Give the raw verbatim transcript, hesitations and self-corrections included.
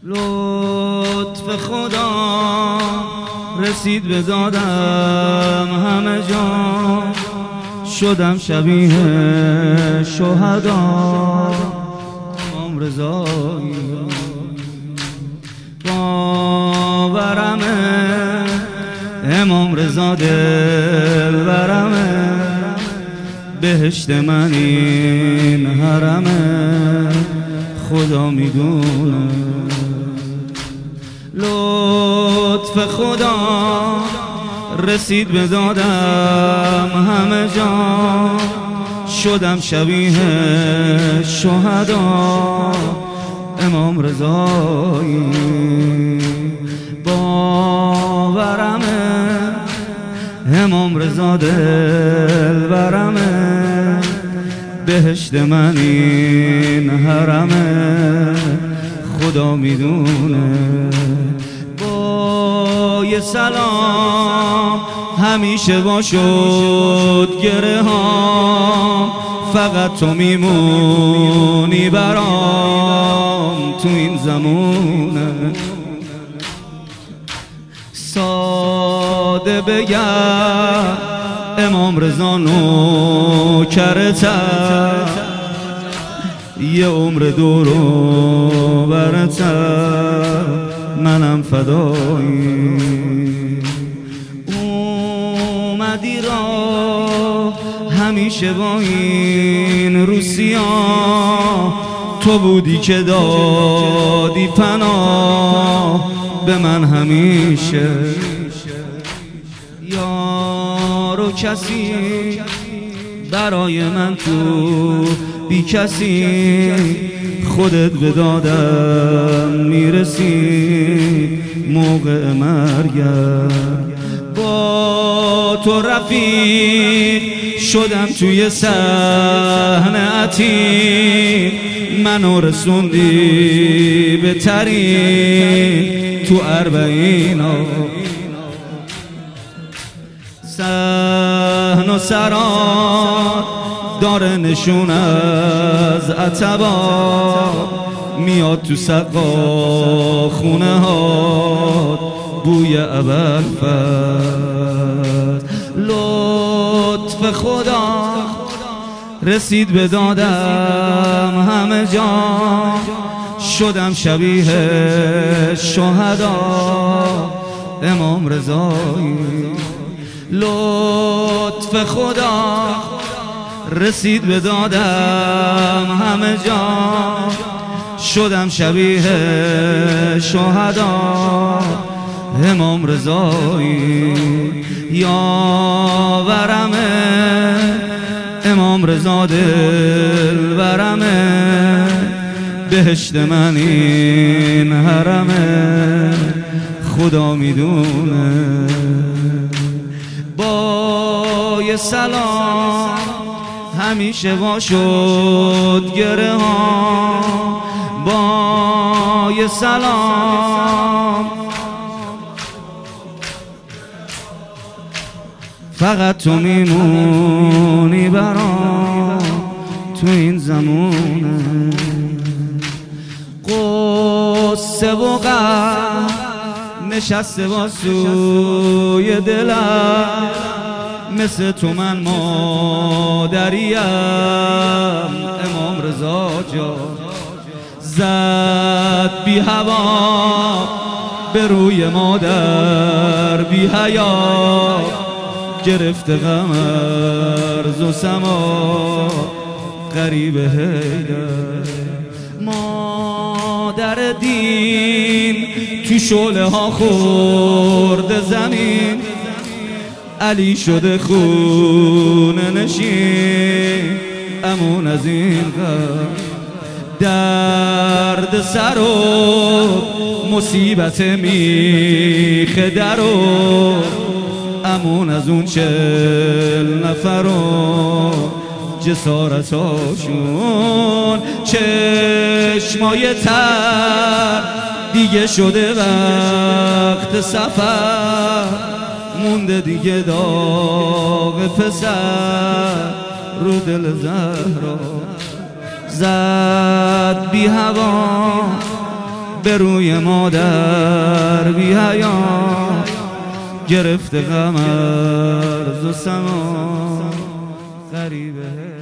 لطف خدا رسید به دادم همه جا، شدم شبیه شهدا. امام رضایی باورمه، امام رضا دلبرمه، بهشت من این حرمه، خدا میدونه. لطف خدا رسید به دادم همه جا، شدم شبیه شهدا. امام رضایی باورمه، امام رضا دلبرمه، بهشت من این حرمه، خدا میدونه. با یه سلام همیشه با شد گره ها، فقط تو میمونی برام تو این زمونه. ساده بگم امام رضا نوکرتم، یه عمر دورو برتم، منم فدایی. اومدی را همیشه با این روسیا، تو بودی که دادی پناه به من همیشه. یارو کسی برای من تو بی کسی، خودت به دادم میرسی موقع مرگم. با تو رفیق شدم توی صحنه عتیق، منو رسوندی به طریق تو اربعینا. صحن و سرات داره نشون از عتبا، میاد تو سقا خونه ها بوی ابوالفضل. لطف خدا رسید به دادم همه جا، شدم شبیه شهدا. امام رضایی لطف خدا رسید به دادم همه جا، شدم شبیه شهدا. امام رضایی یاورمه، امام رضا دلبرمه، بهشت من این حرمه، خدا میدونه. با یه سلام همیشه با شد گره ها، با یه سلام فقط تو میمونی برام تو این زمونه. قصه و غم نشسته با سوی دلم، مثل تو من مادریم. امام رضا جا زد بی هوا به روی مادر بی حیا، گرفت غم ارض و سما غریب حیدر. مادر دین تو شعله ها خورده زمین، علی شده خونه نشین. امون از این غم درد سر و مصیبت میخ در و، امون از اون چل نفر و جسارتاشون. چشمای تر دیگه شده وقت سفر، مونده دیگه داغ پسر رو دل زهرا. زد بی هوا به روی مادر بی حیا گرفته غم ارض و سما غریبه.